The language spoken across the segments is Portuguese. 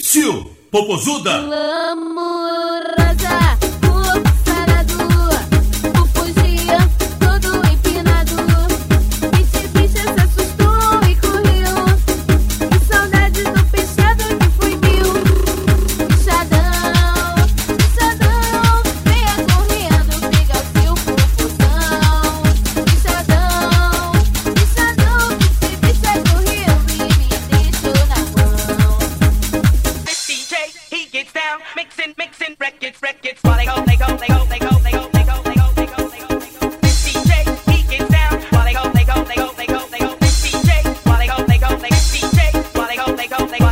Tio, Popozuda. Amorosa, o sarado, o fugia, todo empinado. Bicha se assustou e correu. Que saudade do peixado que foi mil. Bichadão, venha correndo, pega o seu popozão. Bichadão, que esse bicha correu e me deixou na mão. DJ, he gets down, mixing records, while they go, they go, they go, they go, they go, they go, they go, they go, they go, they go. This DJ, he gets down, while they go, they go, they go, they go, they go. This DJ, while they go, they go, they go. DJ, while they go, they go, they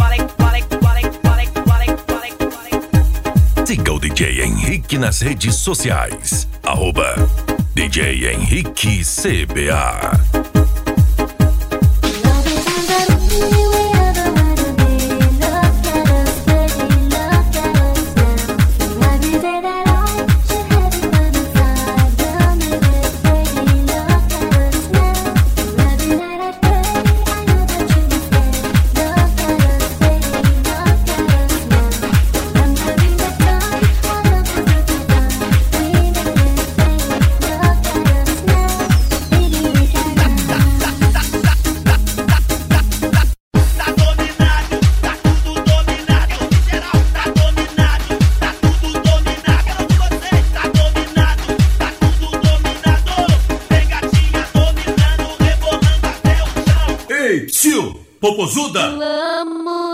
go. Siga o DJ Henrique nas redes sociais. @DJ Henrique CBA. Tio, Popozuda. Amor.